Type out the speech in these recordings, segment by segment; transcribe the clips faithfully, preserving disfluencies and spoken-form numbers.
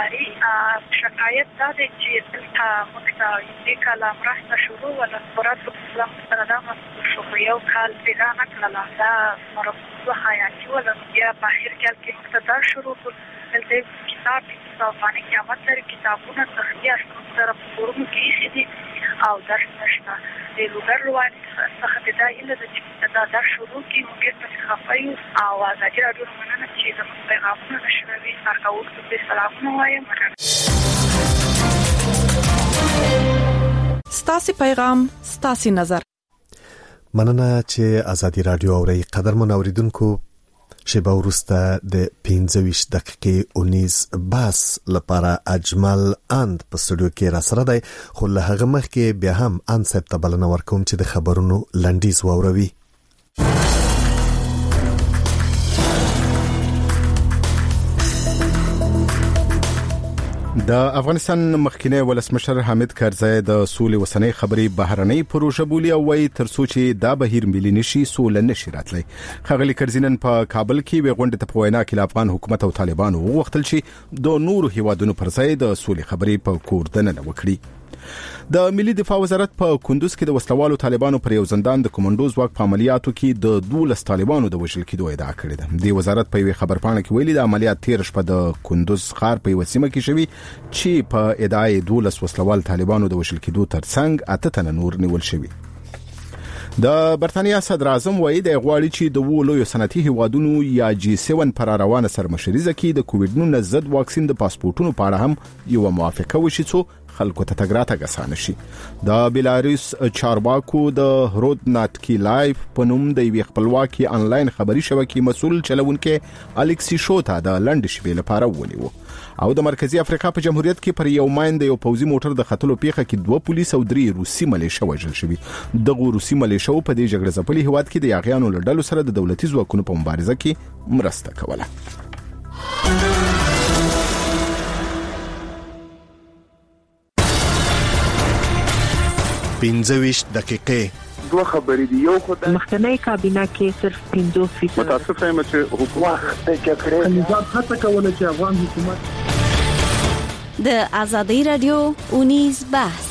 اداري شکایت دا دی چې دلته موږ ته دې کاله مرسته شروع ولا فرات اسلام سره دا شو یو کال پیدا نه کړل دا مرسته حیاتي ولا یا په اخر کې کې مقتدر شروع کړل د کتاب صفانه قیامت لري کتابونه تخلیه سره پورم کې دي او درس نشته د لوګر روان څخه دا اله د دا درس شروع کی موږ په خفایو او ازادي راډیو مننه چې د پیغامونو نشروي تاکاوت په سلامونه وایم ستاسي پیغام ستاسي نظر مننه چې ازادي راډیو اوري قدرمن اوریدونکو شیبه ورسته د پنځه ویشت دقیقې اونیز باس لپاره اجمل اند په سټوډیو کې را سره دی خو له هغه مخکې بیا هم ان صاحب ته بلنه ورکوم چې د خبرونو لنډیز واوروي. د افغانستان مخکینی ولسمشر حامد کرزی د سولې وسنۍ خبري بهرنۍ پروژه بولی او وایي ترڅو چې دا بهیر ملي نشي سول نشي راتلی. خغلی کرزینن په کابل کې وغونډه ته په وینا کې افغان حکومت او طالبانو وغوښتل چې د نورو هیوادونو پر ځای د سولې خبري په کور دننه وکړي. د ملي دفاع وزارت په کندوز کې د وسلوالو طالبانو پر یو زندان د کمانډو ځواک په عملیاتو کې د دولس طالبانو د وژل کېدو ادعا کړې ده. د وزارت په یوه خبرپاڼه کې ویلي د عملیات تیر شپه د کندوز ښار په یوه سیمه کې شوی چې په ادعای دولس وسلوال طالبانو د وژل کېدو ترڅنګ اته تنه نور نیول شوی. د برتانیا صدر اعظم وایي د غواړي چې د وولو صنعتي هیوادونو یا جی سیون پر روانه سرمشريزه کې د کووډ نولس ضد واکسین د پاسپورتونو په اړه هم یو موافقه وشي چې خلکو ته تګراته غسانه شي. د بیلاروس چارواکو د رودناتکی لایف په نوم د یو خپلواکي انلاین خبري شبکې مسول چلونکو الکسی شوتا د لند شپې لپاره ونیو او د مرکزی افریقا په جمهوریت کې پر یو ماین د یو پوزي موټر د خطلو پیخه کې دوه پولیس او درې روسي ملیشه وژل شوی. د روسي ملیشه په دې جګړه ځپلي هواد کې د یاغیانو لړلو سره د دولتي ځواکونو په مبارزه کې مرسته کوله. پنځه ویشت دقیقې دوه خبرې دی یو خدای مخکنی کابینه کې صرف پنځه فیصد متاسف یم چې حکومت کې کړی نظام هڅه کوله چې افغان حکومت د ازادي رادیو اونیز بحث.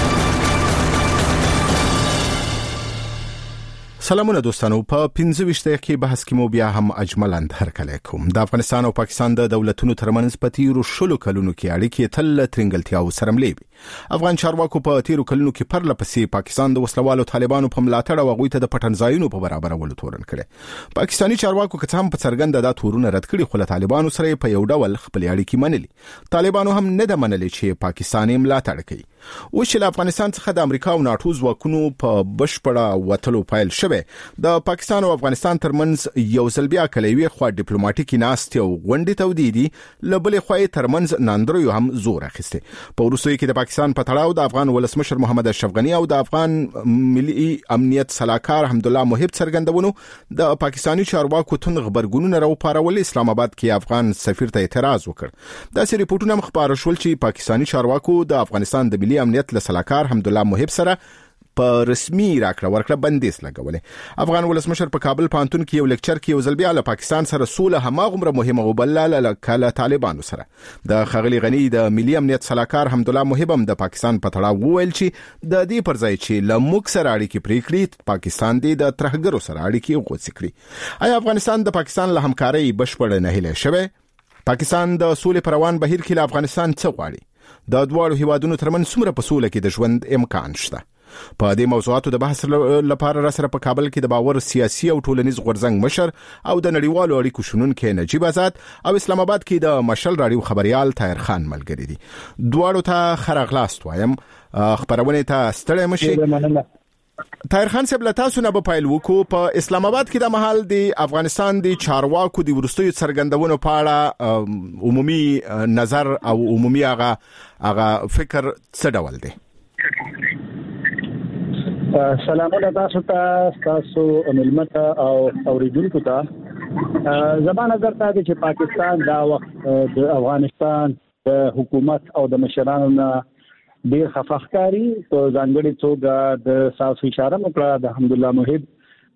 سلامونه دوستانو، په پنځه ویشت دقیقې بحث کې مو بیا هم اجمل اند هرکلی کوم. د افغانستان او پاکستان د دولتونو ترمنځ په تیرو شلو کلونو کې اړیکې تل ترنګلتیاو سره ملي وي. افغان چارواکو په تیرو کلونو کې پرله پسې پاکستان د وسلوالو طالبانو په ملاتړ او غوي ته د پټن ځایونو په برابرولو تورن کړي. پاکستاني چارواکو که هم په څرګنده د تورونه رد کړي خو له طالبانو سره په یو ډول خپل اړیکې منلي. طالبانو هم نه د منلي چې پاکستان یې ملاتړ کوي. و چې افغانستان څخه د امریکا او ناتو ځواکونو په بشپړه وټلو پایل شوه د پاکستان او افغانستان ترمنځ یو ځل بیا کلیوي خو ډیپلوماټیکي ناستې او غونډې تودیدي لبلې خوې ترمنځ ناندرو هم زور اخیسته. په وروستیو کې د پاکستان په تړاو د افغان ولسمشر محمد اشرف غنی او د افغان ملي امنیت صلاحکار حمد الله محب څرګندونو د پاکستاني چارواکو تون خبرګونونه راو پارول اسلام آباد کې افغان سفیر ته اعتراض وکړ. داسې ریپورتونه مخبار شول چې پاکستاني چارواکو د افغانستان د ملي امنیت له صلاحکار حمد الله محب سره په رسمي راکړه ورکړه بندیز لګولې. افغان ولسمشر په کابل پانتون کې یو لیکچر کې یو ځل بیا له پاکستان سره سوله هماغومره مهمه وبلله لکه طالبانو سره. د خغلی غنی د ملي امنیت صلاحکار حمد الله محب هم د پاکستان په تړاو وویل چې د دې پر ځای چې له موږ سره اړیکې پرې کړي پاکستان دې د ترهګرو سره اړیکې غوڅ کړي. آیا افغانستان د پاکستان له همکارۍ بشپړ نه هیله شوی؟ پاکستان د سولې پروان بهیر کې له افغانستان څه غواړي؟ د دوه هیوادونو ترمنځ څومره په سوله کې د ژوند امکان شته؟ په دې موضوعاتو د بحث لپاره را سره په کابل کې د باور سیاسي او ټولنیز غورځنګ مشر او د نړیوالو اړیکو شنونکو نجیب آزاد او اسلام آباد کې د مشل راډیو خبريال طاهر خان ملګری دي. دواړو ته خرغلاست وایم. خبرونه ته ستړی مشي. طاهر خان صاحب له تاسو نه په پایل وکړو. په اسلام آباد کې د محل د افغانستان د چارواکو د ورستیو څرګندونو په اړه عمومي نظر او عمومي هغه هغه فکر څه ډول دی؟ سلامونه تاسو ته، تاسو ملمت او اوریدونکو ته. زما نظر ته دی چې پاکستان دا وخت د افغانستان د حکومت او د مشرانو نه ډیر خفقاري په ځانګړي توګه د ساوث اشاره وکړه د حمد الله محب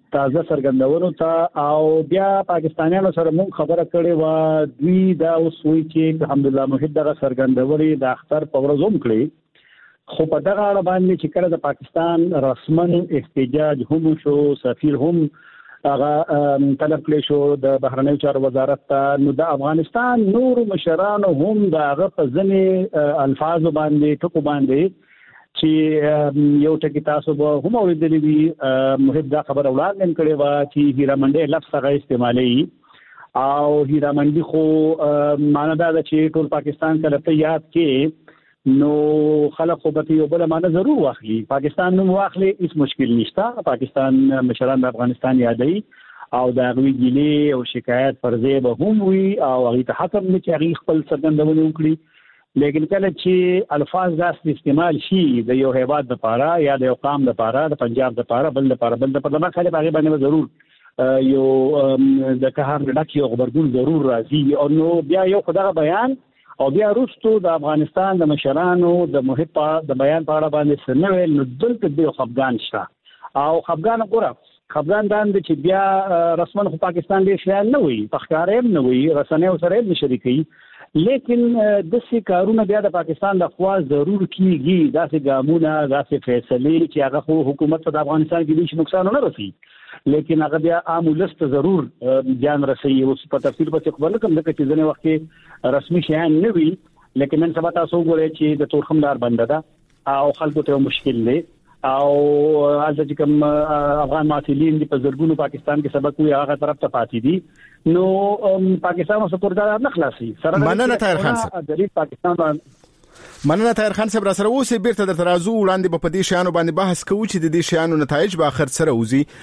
تازه څرګندونو ته او بیا پاکستانیانو سره مونږ خبره کړې و دوی دا اوس وی چې الحمدلله موږ دغه څرګندونې د اختر په ورځ هم کړې خو په دغه اړه باندې چې کله د پاکستان رسمن احتجاج هم شو سفیر هم هغه طلب کړی شو د بهرنیو چارو وزارت ته نو د افغانستان نور مشرانو هم د هغه په ځینې الفاظ باندې ټکو باندې چې یو ټکی تاسو به هم اوریدلی وي محب دا خبر وړاندې کړې و چې هیرامنډي لفظ هغه استعمالي او هیرامنډي خو معنا دا چې ټول پاکستان کله ته یاد کې نو خلک خو به یو بل معنا ضرور واخلي پاکستان نوم واخلي هیڅ مشکل نشته پاکستان مشران د افغانستان یادوي او دا غوي ګيلي او شکایت پر ځای به هم وي او هغه ته حکم نه چې هغه خپل څرګندونه وکړي لیکن کله چې الفاظ داس استعمال شي د یو هیواد لپاره یا د یو قوم لپاره د پنجاب لپاره بل لپاره بل لپاره ما خاله باغې باندې ضرور یو د کهار لکه یو خبرګون ضرور راځي او نو بیا یو خدای بیان او بیا وروسته د افغانستان د مشرانو د محب د بیان په اړه باندې سنوي نو دلته د خفګان شته او خفګان ګوره خفګان دان چې بیا رسمن خو پاکستان دې شیان نه وي پخکارم نه وي رسنیو سره نه شریکي لیکن د څه کارونه بیا د پاکستان د خوا ضرور کیږي داسې ګامونه داسې فیصله چې هغه خو حکومت د افغانستان کې هیڅ نقصان نه رسي لیکن هغه بیا عام ولست ضرور ځان رسي او په تفصیل په خبر کوم د کتي ځنه وخت کې رسمي شیان نه وي لیکن نن سبا تاسو ګورئ چې د تورخمدار بنده ده او خلکو ته مشکل دی او حالت کوم افغان ماسلین دی په زرګونو پاکستان کې سبق وي هغه طرف ته پاتې دي نو پاکستان اوس پردار نه خلاصي سره مننه طاهر خان صاحب د پاکستان مننه طاهر خان صاحب را سره اوس بیرته در ترازو وړاندې په دې شیانو باندې بحث کوو چې د دې شیانو نتایج به اخر سره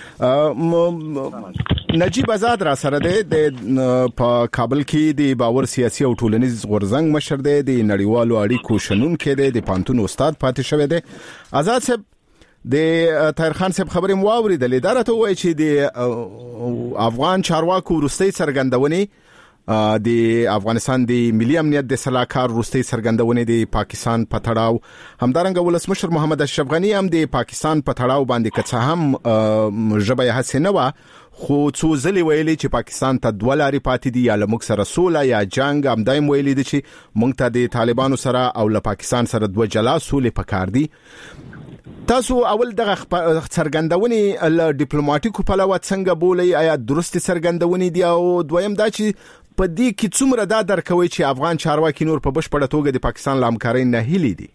وځي نجیب آزاد را سره د په کابل کې د باور سیاسي او ټولنیز غورځنګ مشر دی د نړیوالو اړیکو شنون کې دی د پانتون استاد پاتې شوی دی آزاد صاحب د طاهر خان صاحب خبرې مو اوریدلې دا راته وایي چې د افغان چارواکو وروستۍ څرګندونې د افغانستان د ملي امنیت د سلاکار وروستۍ څرګندونې د پاکستان په تړاو همدارنګه ولسمشر محمد اشرف غنی هم د پاکستان په تړاو باندې کڅ هم ژبه حسنه وا خو څو ځلې ویلي چې پاکستان ته دوه لارې پاتې دي یا لمک سره سوله یا جنگ هم دایم ویلي دي چې مونږ ته د طالبانو سره او له پاکستان سره دوه جلا سولې پکار دي تاسو اول دغه څرګندونې ل ډیپلوماټیکو په لور څنګه بولي آیا درست څرګندونې دي او دویم دا چې په دې کې څومره دا درکوي چې افغان چارواکي نور په بشپړه توګه د پاکستان له همکارۍ نه هیلي دي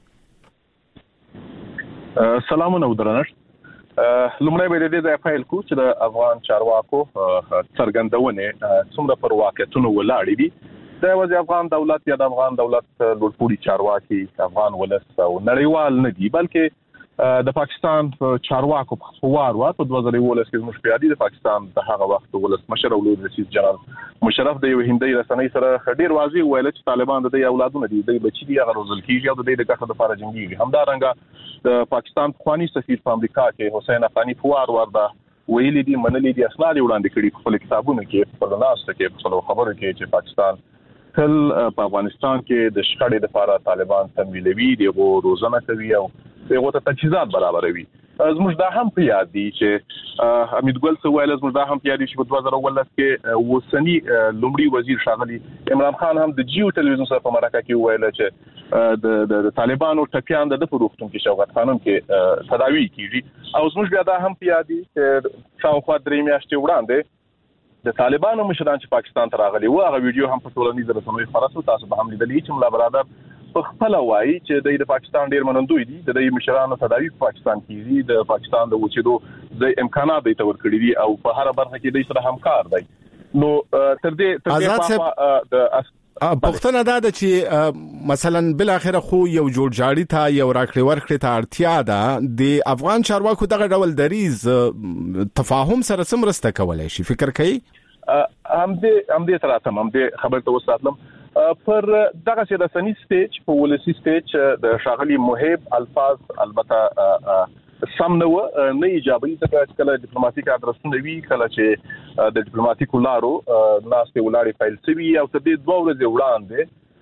سلامونه ودرنښت لومړی به د دې فایل کو چې د افغان چارواکو څرګندونې څومره پر واقعیتونو ولاړې دي د وځي افغان دولت یا د افغان دولت لوړپوړي چارواکي افغان ولس او نړیوال نه دي بلکې د پاکستان چارواکو په خبر وا په دوه زره ولس کې مشر پیادي د پاکستان د هغه وخت ولس مشر او لوی رئیس جنرال مشرف د یو هندي رسنۍ سره ډیر واضح ویل چې طالبان د اولادونو دي د بچي دي هغه روزل کیږي او د دې د ګټو لپاره جنگي همدارنګه د پاکستان خواني سفیر په امریکا کې حسین افغاني فوار ورده ویلي دي منلي دي اسناد وړاندې کړي په خپل کتابونو کې په لاسته کې په خبرو کې چې پاکستان تل په افغانستان کې د شخړې لپاره طالبان تمویلوي دي او روزنه کوي او دغه ته تجهیزات برابروي زموږ دا هم په یاد دي چې حمید ګل څه ویل زموږ دا هم په یاد دي چې په دوه زره ولس کې وسنی لومړي وزیر شاغلي عمران خان هم د جیو ټلویزیون سره په مرکه کې ویل چې د طالبانو ټپیان د پروختون کې شوغت خانم کې تداوی کیږي او زموږ بیا دا هم په یاد دي چې شاوخوا درې میاشتې وړاندې د طالبانو مشران چې پاکستان ته راغلي و هغه ویډیو هم په ټولنیزو رسنیو خپاره شو تاسو به هم لیدلې چې ملا برادر په خپل وایي چې د پاکستان ډیر منندوی دي د مشرانو تداوی په پاکستان کې دي د پاکستان د وچېدو د امکانات د تور کړی دي او په هر برخه کې د سره همکار دي نو تر دې تر دې د پښتنه دا ده چې مثلا بل اخره خو یو جوړ جاړی ته یو راکړی ورکړی ته اړتیا ده د افغان چارواکو دغه ډول دریز تفاهم سره سمرسته کولای شي فکر کوي هم دې هم دې سره تمام دې خبر ته وساتلم پر دغه چې د سنی سټیج په ولسی سټیج د شاغلی محب الفاظ البته سم نو نه ایجابي څنګه چې کله ډیپلوماټیک ادرسونه وی کله چې د ډیپلوماټیک لارو ناسته ولاړې فایل سوي او تر دې دوه ورځې وړاندې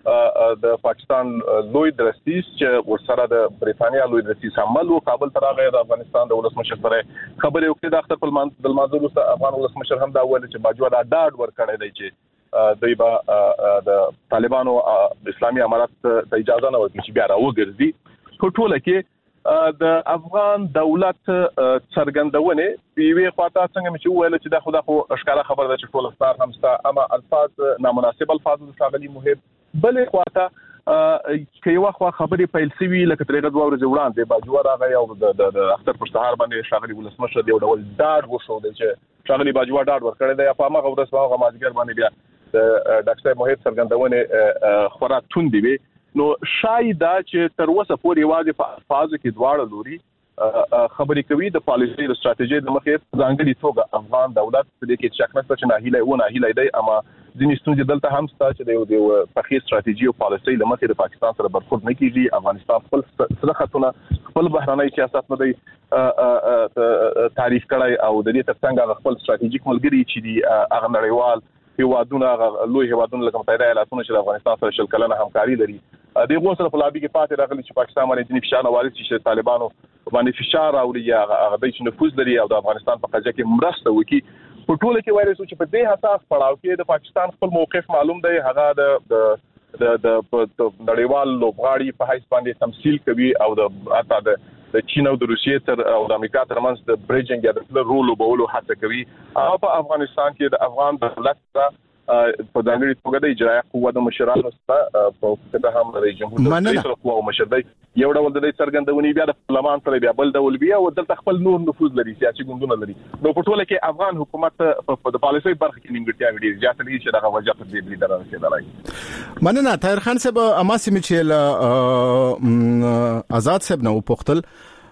د پاکستان لوی درستیس چې ورسره د بریټانیا لوی درستیس عمل او کابل ته راغی د افغانستان د ولسمشر سره خبرې وکړې د اختر په منځ د منځلو سره افغان ولسمشر هم دا ویل چې باجوړ دا ډاډ ورکړی دی چې دوی به د طالبانو اسلامي امارات ته اجازه نه ورکړي چې بیا راوګرځي په ټوله کې د افغان دولت څرګندونه پیوي خواته څنګه چې ویل چې دا خو د اشکاله خبر ده چې ټول ستار همستا اما الفاظ نامناسب الفاظ د شاملي مهم بلې خواته کې یو خوا خبرې پیل سوي لکه ترغه دوه ورځې وړاندې باجوړ راغی او د اختر پر سهار باندې شاغلي ولسمشر دی ډول ډاډ وشو چې شاغلي باجوړ ډاډ ورکړی دی په هغه ورځ هغه ماجګر باندې بیا د ډاکټر موحد څرګندونه خورا توندې وي نو شاید دا چې تر اوسه پورې واځي په فاز کې دواړه لوري خبرې کوي د پالیسي د ستراتیژي د مخې ځانګړي توګه افغان دولت په دې کې شک نشته چې نه هیله و نه هیله دی اما ځینې ستونزې دلته هم شته چې د یو پخې ستراتیژي او پالیسي د مخې د پاکستان سره برخورد نه کیږي افغانستان خپل سرحدونه خپل بهرنۍ سیاست نه دی تعریف کړی او د دې ترڅنګ خپل ستراتیژیک ملګری چې دی هغه نړیوال هیوادونه لوی هیوادونه لکه متحده ایالاتونه چې افغانستان سره شل کلنه همکاري لري د غو سره په لابي کې پاتې راغلي چې پاکستان باندې ځینې فشار وارد شي چې طالبانو باندې فشار او یا هغه د نفوذ لري او د افغانستان په قضیه کې مرسته وکړي په ټوله کې وایي چې په دې حساس پړاو کې د پاکستان خپل موقف معلوم دی هغه د د د نړیوال لوبغاړي په حیث باندې تمثيل کوي او د اته د د چین او د روسیې تر او د امریکا ترمنځ د بریجینګ یا د رول وبولو هڅه کوي او په افغانستان کې د افغان دولت سره په ځانګړي توګه د اجرایه قوه د مشرانو سره په کته هم د جمهوریت رئیس قوه او مشر دی یو ډول د څرګندونې بیا د پارلمان سره بیا بل ډول بیا او دلته خپل نور نفوذ لري سیاسي ګوندونه لري نو په ټوله کې افغان حکومت په د پالیسي برخه کې نیمګړتیا وړي ځکه چې دغه وجه په دې بلی درته رسیدلای مننه طاهر خان صاحب اماسي میچل آزاد صاحب نو پختل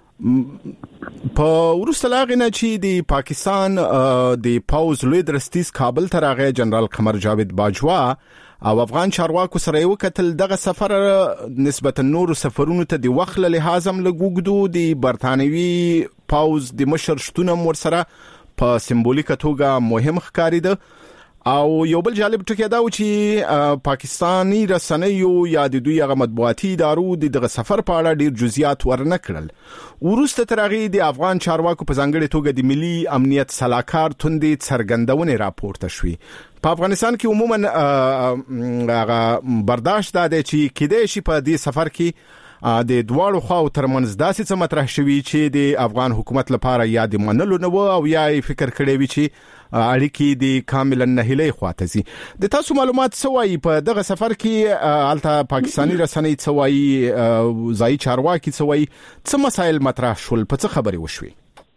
په ورسته لاغنه چې د پاکستان د پاوز لوی درستیس کابل ته راغی جنرال قمر جاوید باجوا او افغان چارواکو سره یو کتل دغه سفر نسبتا نور سفرونو ته د وخت له لحاظ هم لګوګدو د برتانوي پاوز د مشر شتون ور سره په سمبولیک توګه مهم ښکاری ده او یو بل جالب ټکی دا و چې پاکستانی رسنیو یا د دوی هغه مطبوعاتي ادارو دغه سفر په اړه ډیر جزئیات ورنه کړل ورسته ترغي د افغان چارواکو په ځانګړي توګه د ملي امنیت سلاکار توندې څرګندونه راپورته شوې په افغانستان کې عموما هغه برداشت ده چې کېدې شي په دې سفر کې د دوړو خو ترمنځ داسې څه مطرح شوی چې د افغان حکومت لپاره یا د منلو نه او یا فکر کړی وي چې اړیکې د کاملا نهلې خواته زی د تاسو معلومات سوای په دغه سفر کې الته پاکستانی رسنۍ سوای ځای چارواکي سوای څه مسایل مطرح شول په څه خبري وشوي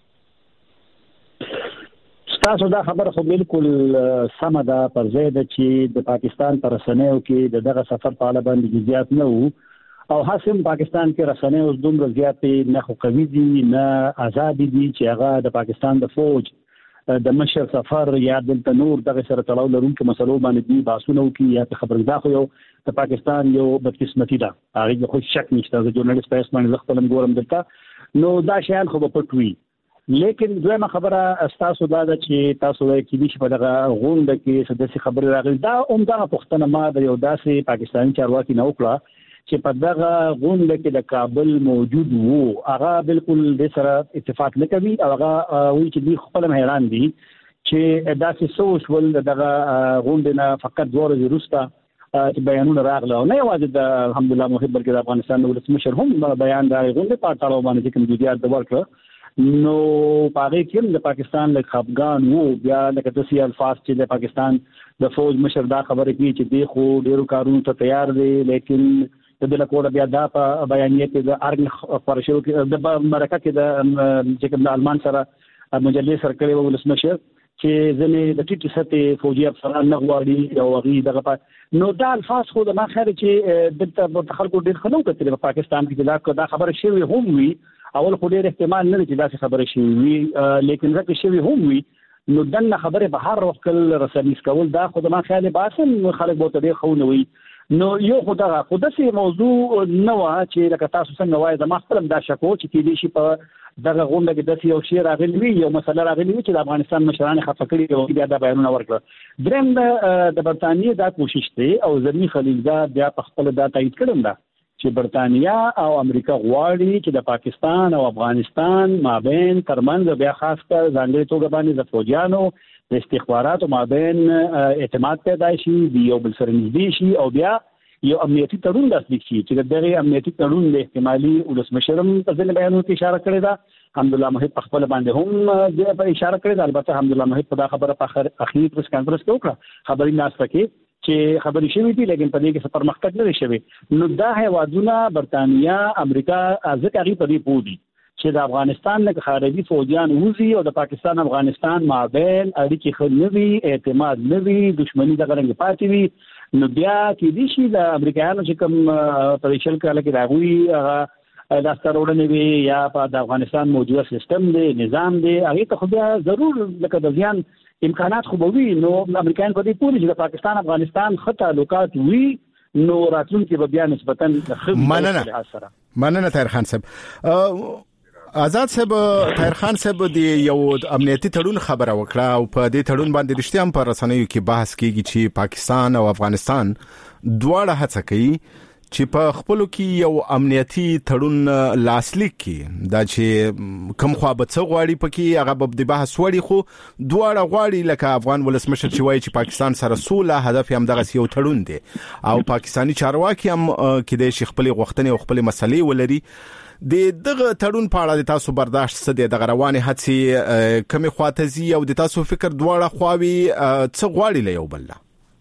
تاسو دا خبر خو بالکل سم ده پر ځای ده چې د پاکستان پر رسنیو کې دغه سفر په اړه باندې جزئیات نه وو او حاسم پاکستان کې رسنۍ اوس دومره زیاتې نه خو قوي دي نه آزاد دي چې هغه د پاکستان د فوج د مشر سفر یا د نور دغه سره تړاو لرونکو مسلو باندې دي باسونه وکي یا خبردار خو یو د پاکستان یو بدقسمتي ده هغه خو شک نشته د ژورنالیست په اسمان زه خپل ګورم دلته نو دا شیان خو په پټوي لیکن دویمه خبره تاسو دا ده چې تاسو وايي چې دې په دغه غونډه کې سداسي خبره راغلی دا عمده پښتنه ما د یو داسې پاکستاني چارواکي نه وکړه چې په دغه غونډه کې د کابل موجود وو هغه بالکل د سره اتفاق نه کوي او هغه وایي چې دوی خپل حیران دي چې داسې سوشل دغه غونډه نه فقط دوه ورځې وروسته چې بیانونه راغله نه یوازې د الحمدلله محب بلکې د افغانستان د ولسمشر هم بیان د غونډه په اړه باندې کوم جديات د ورکړه نو پاره کې د پاکستان له خپګان وو بیا د کتسي الفاظ چې د پاکستان د فوج مشر دا خبره کوي چې دی خو ډیرو کارونو ته تیار دی لیکن د دې لپاره بیا دا په بیانیه کې د ارګ خبرشو کې د مرکه کې د چې کوم د المان سره مجلې سره کړي وو ولسمشر چې ځنې د ټیټ سطح فوجي افسران نه غواړي او غي دغه نو دا الفاظ خو د ما خیر چې د خلکو ډیر خلکو کتل په پاکستان کې دا خبره شوی هم وي اول خو ډیر احتمال نه چې دا خبره شوی وي لیکن راکې شوی هم وي نو دنه خبره به هر وخت رسنیس کول دا خو د ما خیال باسم خلک به ډیر خو نه وي نو یو خدای خدای موضوع نو چې لکه تاسو څنګه وایي د مخکلم دا شکو چې کې دي شي په دغه غونډه کې د یو شی راغلی وي یو مسله راغلی وي چې د افغانستان مشران خفه کړي او بیا د بیانونه ورکړه. دریم د برتانیې دا کوشش دی او زمي خلیلزاد بیا په خپل دا تایید کړم دا چې برتانیا او امریکا غواړي چې د پاکستان او افغانستان مابین ترمنځ بیا خاص کر ځانګړي توګه باندې د فوجانو د استخباراتو مابین اعتماد پیدا شي دی یو بل سره نږدې شي او بیا یو امنیتي تړون لاسلیک شي چې دغه امنیتي تړون له احتمالي ولسمشرم په ځل بیانونو کې اشاره کړې ده. حمدالله محب په خپل باندې هم د اشاره کړې ده. البته حمدالله محب په دا خبره په اخر اخیری پریس کانفرنس کې وکړه خبري ناس پکې چې خبري شوې دي لیکن په دې کې پرمختګ نه شوی. نو دا هیوادونه برتانیا امریکا ځکه غي په دې پودي چې د افغانستان نه خارجي فوجیان وزي او د پاکستان افغانستان مابین اړیکې خنوي اعتماد نوي دښمنی د غرنګ پاتې وي. نو بیا کې دي شي د امریکایانو چې کوم پریشل کاله کې راغوي هغه د سترورنې وي یا په د افغانستان موجوده سیستم دی نظام دی هغه ته خو بیا ضرور لکه د ځان امکانات خو به وي. نو امریکایان په دې پوری چې د پاکستان افغانستان خط تعلقات وي نو راتلونکي به بیا نسبتا مننه مننه طاهر خان صاحب. آزاد صاحب طاهر خان صاحب دی یو امنیتي تړون خبره وکړه او په دې تړون باندې رښتیا هم په رسنیو کې بحث کیږي چې پاکستان او افغانستان دواړه هڅه کوي چې په خپلو کې یو امنیتي تړون لاسلیک کړي. دا چې کوم خوا به څه غواړي پکې هغه به د بحث وړي خو دواړه غواړي لکه افغان ولسمشر چې وایي چې پاکستان سره سوله هدف هم دغه یو تړون دی او پاکستاني چارواکي هم کې د شیخ خپل غوښتنې او خپل مسلې ولري. د دغه تړون په اړه د تاسو برداشت څه دی؟ د غروانې هڅې کمی خواتزي او د تاسو فکر دواړه خواوي څه غواړي له یو بل نه؟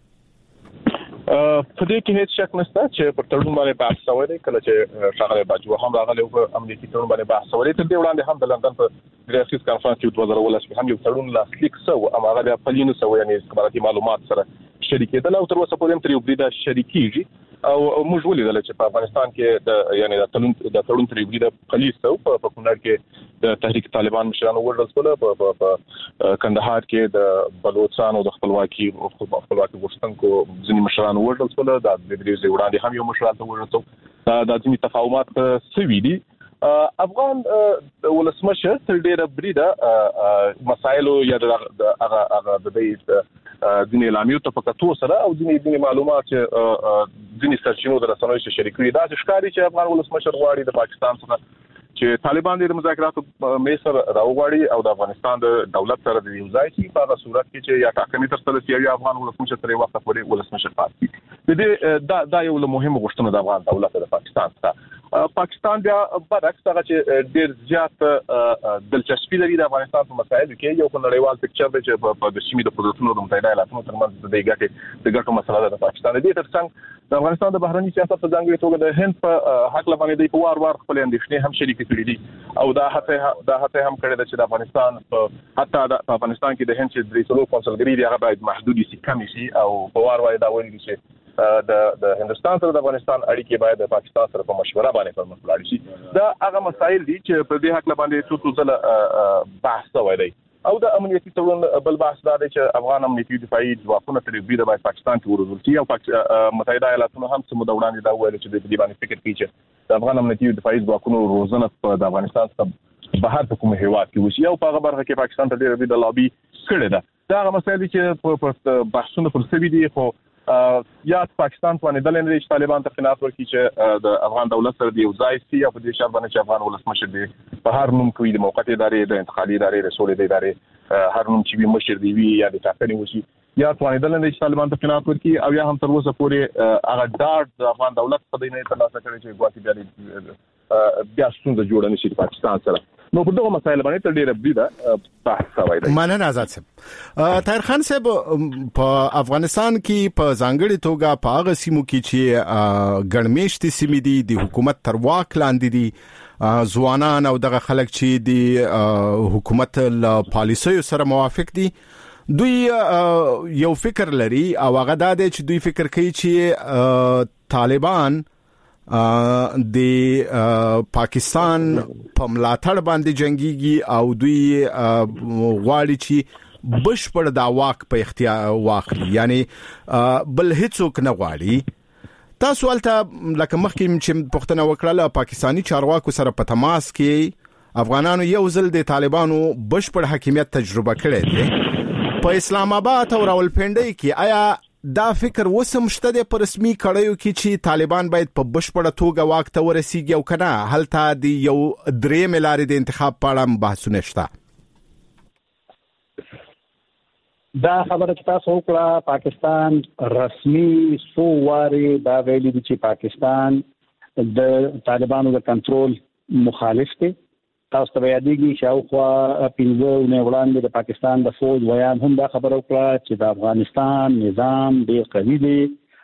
په دې کې هیڅ شک نشته چې پر تړون باندې بحث شوی دی. کله چې ښاغلی باجوه هم راغلی او امنیتي تړون باندې بحث شوی دی. تر دې وړاندې هم د لندن په ریاست کانفرنس کې دوه زره ولس هم یو تړون لاسلیک شو او هغه د پلینو سو یعنی استخباراتي معلومات سره شریکېدل او تر اوسه پورې هم تر یو بریده شریکېږي او موږ ولیدل چې په افغانستان کې د یعنی د تړون د تړون تر یو بریده پلیس او په کونړ کې د تحریک طالبان مشرانو وړل سول په کندهار کې د بلوچستان او د خپلواکي او خپلواکي غوښتونکو ځینې مشرانو وړل سول د دې وړاندې هم یو مشران ته وړل سول. دا د ځینې تفاهمات سوي دي. افغان ولسمشر تر ډیره بریده مسایل یا د هغه هغه د دې ځینې اعلامیو ته پکاتو سره او ځینې ځینې معلومات چې ځینې سرچینو د رسنیو چې شریکوي دا ښکاري چې افغان ولسمشر غواړي د پاکستان سره چې طالبان د مذاکراتو میسر راوغواړي او د افغانستان د دولت سره د یو ځای کې په هغه صورت کې چې یا ټاکنې تر سره شي یا افغان ولسمشر تر وخت پورې ولسمشر پاتې د دې دا دا یو له مهمو غوښتنو د افغان دولت د پاکستان څخه. پاکستان بیا برعکس هغه چې ډېر زیات دلچسپي لري د افغانستان په مسایلو کې یو نړیوال پکچر دی چې په د سیمې د قدرتونو د متحده ایالاتو ترمنځ د دې ګټې د ګټو مسله ده د پاکستان. د دې ترڅنګ د افغانستان د بهرنی سیاست په ځانګړي توګه د هند په حق لبانې د په وار وار خپل اندېښنې هم شریک کړي دي او دا هڅه دا هڅه هم کړې ده چې د افغانستان په حتی د افغانستان کې د هند چې درې څلور کنسولګری دی هغه باید محدودي شي کم شي او په وار وار دا وایي چې د د هندستان سره د افغانستان اړیکې باید د پاکستان سره په مشوره باندې پر مخ لاړ شي. دا هغه مسایل دي چې په دې حق باندې څو څو ځله بحث شوی دی او د امنیتي تړون بل بحث دا دی چې افغان امنیتي دفاعي ځواکونه تر دې باید پاکستان کې ورزول شي او متحده ایالاتونو هم څه مده وړاندې دا ویل چې د دې باندې فکر کوي چې د افغان امنیتي دفاعي ځواکونو روزنه په د افغانستان څخه بهر په کوم هیواد کې وشي او په هغه برخه کې پاکستان ته ډېر د لابي کړی ده. دا هغه مسایل چې په بحثونو پر سوي دي خو یا پاکستان باندې د لنډ ریچ طالبان ته قناعت ورکړي چې د افغان دولت سره د یو ځای سي او په دې شرط باندې چې افغان ولسمشر دی په هر نوم کوي د موقته ادارې د انتقالي ادارې د سولې ادارې هر نوم چې مشر دی وي یا د ټاکنې وشي یا باندې د لنډ ریچ طالبان ته قناعت ورکړي او یا هم تر اوسه پورې هغه ډاډ د افغان دولت څخه دی نه ترلاسه کړی چې ګواکې بیا بیا ستونزه جوړه نشي د پاکستان سره. نو په دغه مسایل باندې تر ډیره بریده بحث شوی دی. مننه آزاد صاحب. طاهر خان صاحب په افغانستان کې په ځانګړي توګه په هغه سیمو کې چې ګڼمېشتي سیمې دي د حکومت تر واک لاندې دي ځوانان او دغه خلک چې د حکومت له پالیسیو سره موافق دي دوی یو فکر لري او هغه دا دی چې دوی فکر کوي چې طالبان د پاکستان په ملاتړ باندې جنگيږي او دوی غواړي چې بشپړ دا واک په اختیار واخلي یعنی بل هیڅوک نه غواړي تاسو ولته لکه مخکې چې پښتنه وکړه پاکستانی چارواکو سره په تماس کې افغانانو یو ځل د طالبانو بشپړ حاکمیت تجربه کړې ده په اسلام آباد او راولپنډي کې. آیا دا فکر وسم شته د رسمي کړیو کې چې طالبان باید په بشپړه توګه واک ته ورسیږي او کنه هلته د یو درې ملاري د انتخاب په اړه بحثونه شته؟ دا خبره چې تاسو وکړه پاکستان رسمي سو واري دا ویلي دي چې پاکستان د طالبانو د کنټرول مخالف دی. تاسو ته یادېږي شاوخوا پنځه ونې وړاندې د پاکستان د فوج ویان هم دا خبره وکړه چې د افغانستان نظام ډېر قوي دی،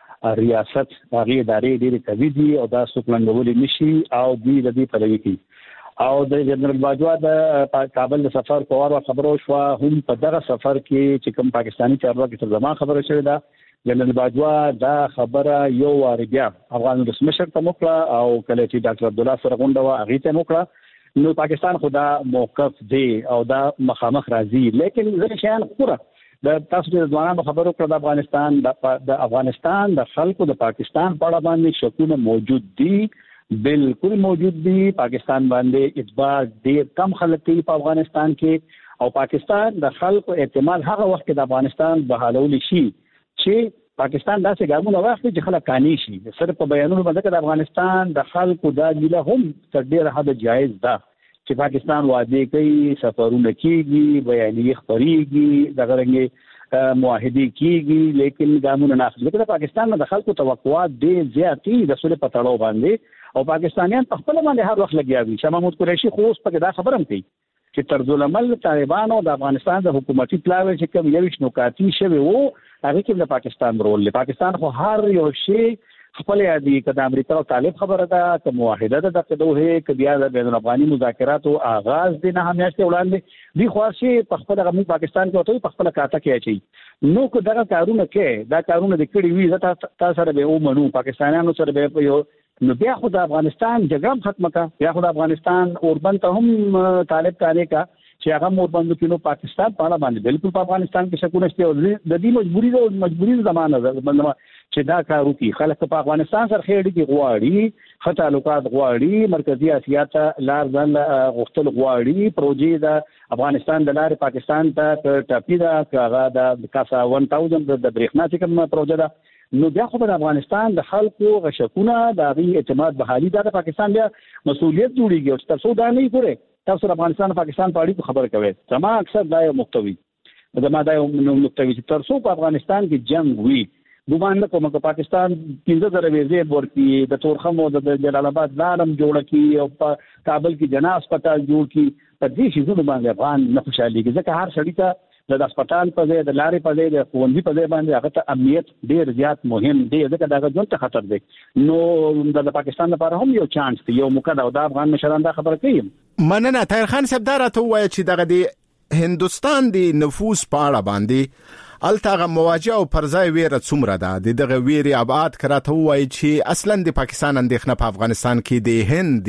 ریاست هغه ادارې ډېرې قوي دي او دا څوک لنډولی نشي او دوی د دې پلوي کوي. او د جنرال باجوا د کابل د سفر په اړه خبرو شو، هم په دغه سفر کې چې کوم پاکستانی چارواکي تر زما خبره شوې ده جنرال باجوا دا خبره یو وار بیا افغان رسمشر ته وکړه او کله چې ډاکټر عبد الله سره غونډه وا هغه ته وکړه نو پاکستان خدا موقف دی او دا مخامخ راځي. لیکن زه شان خبره د تاسو د ځوانانو خبرو کړه د افغانستان د افغانستان د خلکو د پاکستان په اړه باندې شکونه موجود دي، بالکل موجود دي. پاکستان باندې اعتبار ډیر کم خلک کوي په افغانستان کې او پاکستان د خلکو اعتماد هغه وخت د افغانستان بحالول شي چې پاکستان داسې ګامونه واخلي چې خلک قانع شي. صرف په بیانونو باندې د افغانستان د خلکو د ګیله هم تر ډیره حد جایز ده چې پاکستان وعده کوي، سفرونه کیږي، بیانیې خبريږي، دغه رنګ معاهده کیږي، لیکن ګامونه نه اخلي. د پاکستان د خلکو توقعات ډیر زیاتې د سولې په تړاو باندې او پاکستانیان په خپل باندې هر وخت لګیا دي. شاه محمود قریشي خو اوس په دا خبره هم کوي چې طرزالعمل طالبانو د افغانستان د حکومتي پلاوی چې کوم یو شنوکاتی شوی وو هغه کې د پاکستان رول لري. پاکستان خو هر یو شی خپل یادي کده امریکا او طالب خبره ده ته معاهده ده د دوه کې بیا د بین الافغاني مذاکراتو آغاز دي نه همیاشته وړاندې دی خواشي په خپل غو پاکستان کې وته په خپل کاته کې اچي نو کو دغه کارونه کې دا کارونه د کړي وی زته تاسو سره به ومنو پاکستانیانو سره به یو نو بیا خو د افغانستان جګړه ختمه کا، بیا خو د افغانستان اوربند ته هم طالب کانه کا چې هغه اوربند کې نو پاکستان په اړه باندې بالکل په افغانستان کې شکونه شته او د دې مجبوری د مجبوری زمانه ده چې دا کار وکړي. خلک په افغانستان سره خېړي کې غواړي، خط تعلقات غواړي، مرکزی اسیا ته لار ځان غوښتل غواړي، پروژې د افغانستان د لارې پاکستان ته ټاپی دا هغه د کاسا one thousand د برېښنا چې کوم پروژه ده نو بیا خو د افغانستان د خلکو غشکونه د غي اعتماد بحالي د پاکستان بیا مسؤلیت جوړیږي او تاسو دا نه ګورئ. تاسو د افغانستان پاکستان په اړه خبر کوي زما اکثر دا یو محتوی زما دا یو محتوی چې تاسو په افغانستان کې جنگ وی ګومان نه کوم چې پاکستان پنځه زره ویزې ورکړي، د تورخم او د جلال آباد لارم جوړ کړي او په کابل کې جنا هسپتال جوړ کړي. په دې شي زونه باندې افغان نه خوشالي کې ځکه هر سړی ته د هسپتال په ځای د لارې په ځای د خوندې په ځای باندې هغه ته امنیت ډیر زیات مهم دی ځکه دا ژوند ته خطر دی. نو د پاکستان لپاره هم یو چانس دی، یو موقع ده او د افغان مشران دا خبره کوي. مننه طاهر خان صاحب دا راته وایي چې دغه د هندستان د نفوذ په اړه باندې التاغه مواجهه او پرځای ویره څومره ده دغه ویری ابعاد کراته وایي چې اصلا د پاکستان اندېښنه په افغانستان کې د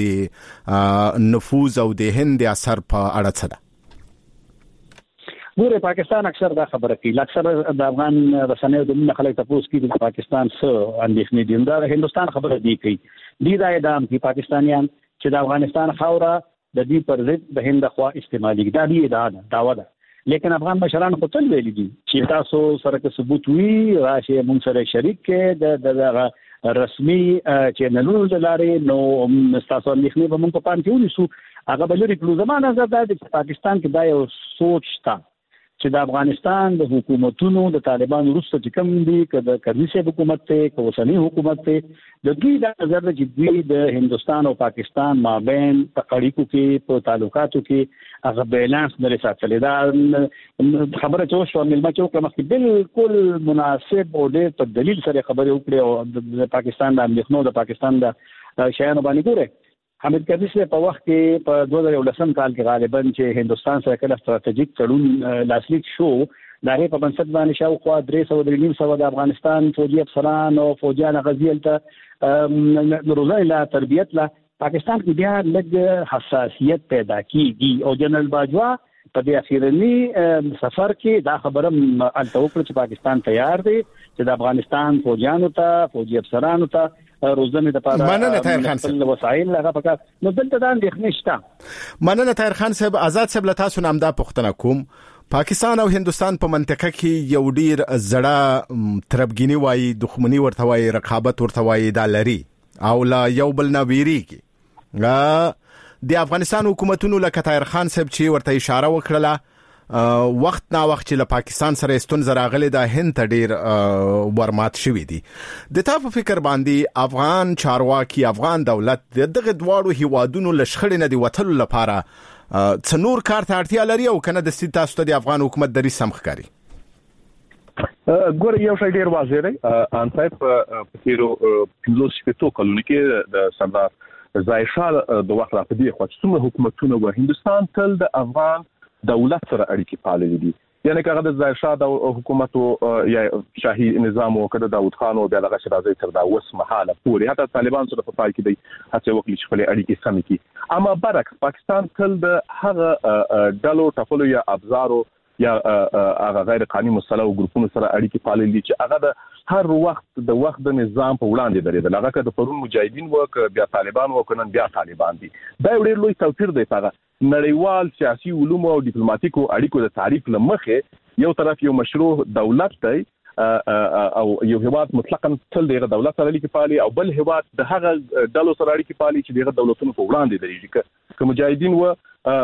هند نفوذ او د هند اثر په اړه څه ده؟ ګوره پاکستان اکثر دا خبره کوي، اکثر د افغان رسنیو د نه خلک تاسو کې د پاکستان څخه اندېښنې دي، دا هندستان خبره دی کوي دی دا ادم کې پاکستانیان چې د افغانستان خاوره د دې پر ضد د هند خوا استعمالي دا دی دا داوا ده. لیکن افغان مشران خو تل ویلي دي چې تاسو سره کې ثبوت وي راشي مونږ سره شریک کې د رسمي چینلونو لارې نو تاسو اندېښنې به مونږ په پام کې ونیسو. هغه بل لري کلو زمانه زده د پاکستان کې دا یو سوچ تا چې د افغانستان د حکومتونو د طالبان وروسته چې کوم دي کله کرزي حکومت ته کوسنی حکومت ته د دوی د نظر د جدي د هندستان او پاکستان مابین په اړیکو کې په تعلقاتو کې هغه بیلانس نه ساتل دا خبره چې شو ملما چې کومه بالکل مناسب او د دلیل سره خبرې وکړي او د پاکستان د اندېښنو د پاکستان د شایانو باندې ګوره حامد کرزي په وخت کې په دوه هزار ولسم کال کې غالبا چې هندستان سره کله ستراتیژیک تړون لاسلیک شو دا په بنسټ باندې شاوخوا درې سوه درې نیم سوه د افغانستان فوجي افسران او فوجیان غزیل ته روزانه لا تربیت لا پاکستان کې بیا لږ حساسیت پیدا کیږي او جنرال باجوا په دې اخیرنی سفر کې دا خبره التوکل چې پاکستان تیار دی چې د افغانستان فوجانو ته فوجي افسرانو ته روزنه د پاره مننه طاهر خان صاحب وسایل لغه پکار نو دلته دا اندېښنه شته. مننه طاهر خان صاحب. آزاد صاحب لتا سو نامدا پختنه کوم پاکستان او هندستان په منطقه کې یو ډیر زړه تربګینی وای دښمنی ورته وای رقابت ورته وای د لری او لا یو بل نه ویریږي. د افغانستان حکومتونو لکه طاهر خان صاحب چې ورته اشاره وکړه وخت نا وخت چې له پاکستان سره ستونزې راغلي د هند ډیر ورمات شوی دي. د تاسو فکر باندې افغان چارواکي افغان دولت دغه دواړو هیوادونو لشخړې نه دی وټل لپاره څنور کار ته اړتیا لري او کنه د سیستم تاسو ته د افغان حکومت درې سم ښکاری؟ ګور یو شی ډیر واضح دی. ان صاحب په تیرو پنځوس شپږ کلونو کې د سردار ظاهر شاه د وخت راپدې خو څومره حکومتونه و هندستان تل د افغان دولت سره اړیکې پاللې دي. یعنی کله د ظاهر شاه د حکومت یا شاهي نظام او کده داوود خان او بیا دغه شرازي تر دا وس محاله پوري حتی طالبان سره په پای کې دی هڅه وکړي چې خپل اړیکې سم کړي. اما برعکس پاکستان تل د هغه ډلو ټاپلو یا ابزارو یا هغه غیر قانوني مسله او ګروپونو سره اړیکې پاللې چې هغه د هر وخت د وخت د نظام په وړاندې درېدل. هغه که د پرون مجاهدین وک بیا طالبان وک نن بیا طالبان دي. دا یو ډېر لوی توپیر دی. هغه نړیوال سیاسي علوم او ډیپلوماټیکو اړیکو د تعریف لمخه یو طرف یو مشروع دولت دی او یو هیواد مطلقاً تل دغه دولت سره اړیکې پالي او بل هیواد د هغه ډلو سره اړیکې پالي چې دغه دولتونو په وړاندې درېږي. که مجاهدین و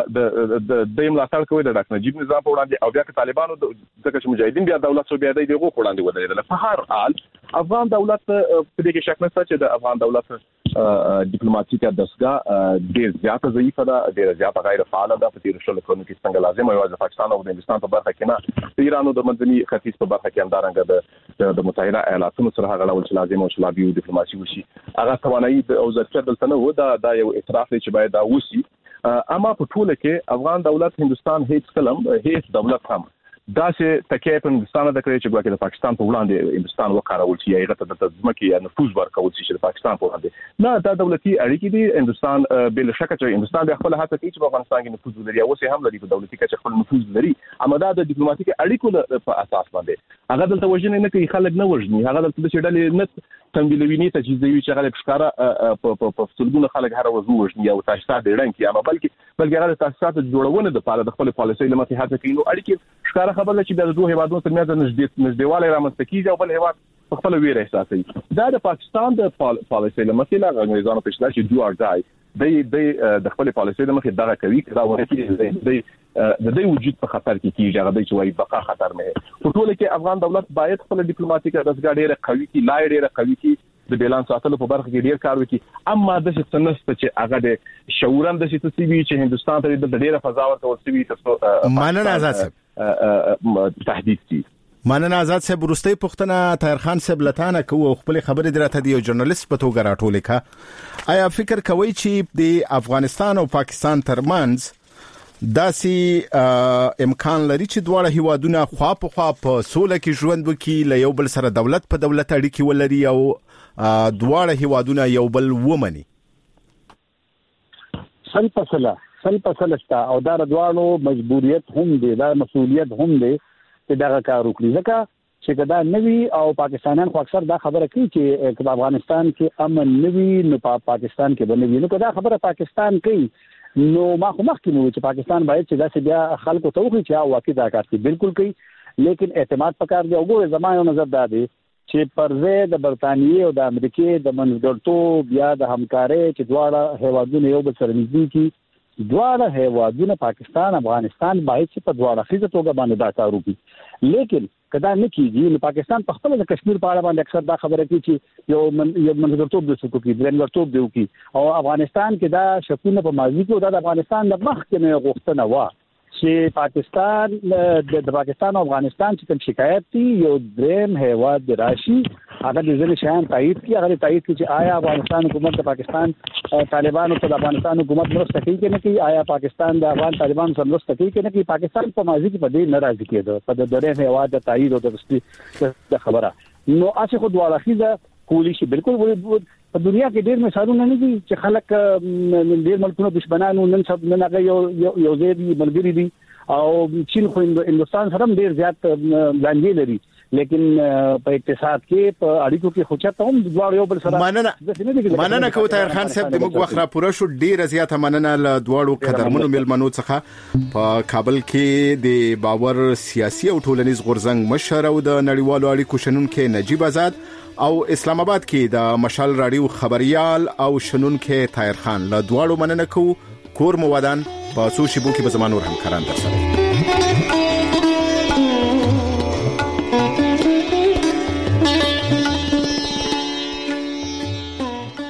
د د دیم ملاتړ کوي د ډاکټر نجیب نظام په وړاندې او بیا که طالبانو ځکه چې مجاهدین بیا دولت سو بیا د دغه وړاندې ودرېدل. په هر حال افغان دولت په دې کې شک نشته چې د افغان دولت ډیپلوماټیکه دستګاه ډېر زیاته ضعیفه ده، ډېر زیاته غیر فعاله ده. په تیر شلو کلونو کې څنګه لازم او د پاکستان او د هندستان په برخه کې نه د ایران او د منځني ختیځ په برخه کې همدارنګه د متحده ایالاتونو سره هغه ډول چې لازم او شلابي ډیپلوماسي وشي هغه توانایي او ظرفیت دلته نه و. دا دا یو اعتراف دی چې باید دا وشي. اما په ټوله کې افغان دولت هندستان هیڅ کلم هیڅ دولت هم دا چې تکیه په هندستان د کړی چې ګواکې د پاکستان په وړاندې هندستان وکړول چې هغه ته د ځمکې یا نفوذ ورکول شي چې د پاکستان په وړاندې نه دا دولتي اړیکې دي. هندستان بل شک چې هندستان د خپل هڅه کوي چې په افغانستان کې نفوذ ولري او اوس هم لري په دولتي کې خپل نفوذ لري. اما دا د ډیپلوماټیک اړیکو په اساس باندې هغه دلته وژنې نه کوي، خلک نه وژني، هغه دلته د ډلې نه تمویلوي نه تجهیزوي چې هغه ښکارا په فسلګونو خلک هر ورځ وژني او تاسیسات ډېرن کې اما بلکې بلکې هغه تاسیسات جوړونه د پاره د خپل پالیسۍ لمته هڅه کوي. نو اړیکې ښکارا خبره چې د دوه هیوادونو ترمنځ نږدې نږدېوالی رامنځته کیږي او بل هیواد په خپل ویره احساسوي. دا د پاکستان د پالیسۍ لمته لا انګریزانو په شلا چې دوه ځای د د خپل پالیسۍ لمته دغه کوي دا ورته د د دې وجود په خطر کې کیږي هغه چې وایي بقا خطر نه. په ټوله کې افغان دولت باید خپل ډیپلوماټیک دستګاه ډېره قوي کړي، لا ډېره قوي کړي، د بیلانس ساتلو په برخه کې ډېر کار وکړي. اما د څه نسته چې هغه د شعورم د څه سی وی چې هندستان ته د ډېره فضا ورته ورسوي تاسو مننه آزاد صاحب تهدید کی. مننه آزاد صاحب. ورستۍ پوښتنه طاهر خان صاحب لتانه کوو خپل خبرې درته دی یو ژورنالیست په توګه راټولې کا. آیا فکر کوي چې د افغانستان او پاکستان ترمنځ داسې امکان لري چې دواړه هیوادونه خوا په خوا په سوله کې ژوند وکړي، له یو بل سره دولت په دولت اړیکې ولري او دواړه هیوادونه یو بل ومني؟ سل فصله سل فصله شته او دا دواړو مجبوریت هم دی، دا مسؤلیت هم دی چې دا کار وکړي. ځکه چې کدا نوی او پاکستانیان خو اکثر دا خبره کوي چې په افغانستان کې امن نوی نو په پاکستان کې بنوي. نو کدا خبره پاکستان کوي نو ما خو مخکې نو چې پاکستان باید چې دا بیا خلکو ته وخی چې واقعي دا کار کوي بالکل کوي، لیکن اعتماد پکار دی. وګوره زمایو نظر دا دی چې پرځه د برتانیې او د امریکای د منځګړتوب یا د همکارۍ چې دواړه هیوادونه یو بل سره نږدې کی، دواړه هیوادونه پاکستان افغانستان باید چې په دواړه خیزه توګه باندې دا کار وکړي. لیکن کدا نه کیږي نو پاکستان په خپل د کشمیر په اړه باندې اکثر دا خبره کوي چې یو من یو منځګړتوب د څوک کې درنګړتوب دی کوي او افغانستان کې دا شکونه په ماضي کې دا د افغانستان د مخ کې نه غوښتنه و چې پاکستان د پاکستان او افغانستان چې کوم شکایت دي یو دریم هیواد د راشي هغه د ځینې شیان تایید کړي، هغه تایید کړي چې آیا افغانستان حکومت د پاکستان طالبانو ته د افغانستان حکومت مرسته کوي کې نه کوي، آیا پاکستان د افغان طالبانو سره مرسته کوي کې نه کوي. پاکستان په ماضي کې په دې ناراضي کېده په د دریم هیواد د تایید او د خبره نو اسی خو دواړه خيزه کولی شي. بالکل په دنیا کې ډېر مثالونه نه دي چې خلک ډېر ملکونو دشمنانو نن سب نن هغه یو یو ځای دي ملګری دي او چین خو هندستان سره ډیر زیات لانجې لري لیکن په اقتصاد کې په اړیکو کې خوچته هم دوه یو بل سره مننه مننه کو طاهر خان صاحب د موږ وخت را پوره شو ډیر زیات مننه له دواړو قدرمنو ملمنو څخه په کابل کې د باور سیاسي او ټولنیز غورځنګ مشر او د نړیوالو اړیکو شنونکو نجیب آزاد او اسلام آباد کې د مشال رادیو خبريال او شنونکو طاهر خان له دواړو مننه کو کور مو ودان په سوشي بو کې به زمانور همکاران درسره